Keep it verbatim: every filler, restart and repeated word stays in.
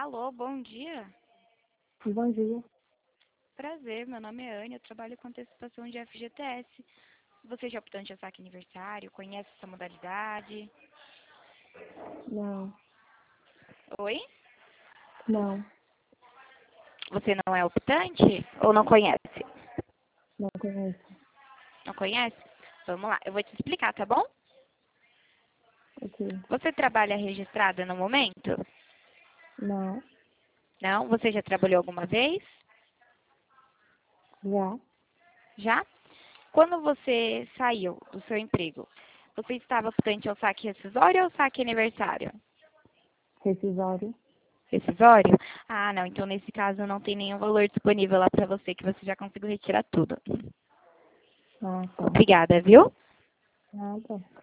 Alô, bom dia. Bom dia. Prazer, meu nome é Anne, eu trabalho com antecipação de F G T S. Você já optou em saque aniversário? Conhece essa modalidade? Não, Oi? não, Você não é optante ou não conhece? não conheço. Não conhece? Vamos lá, eu vou te explicar, tá bom? Ok. Você trabalha registrada no momento? Não, Não? Você já trabalhou alguma vez? já, Já? Quando você saiu do seu emprego, você estava optante ao saque rescisório ou saque aniversário? rescisório. Rescisório? Ah, não. Então, nesse caso, não tem nenhum valor disponível lá para você, que você já conseguiu retirar tudo. Ah, tá. Obrigada, viu? Nada.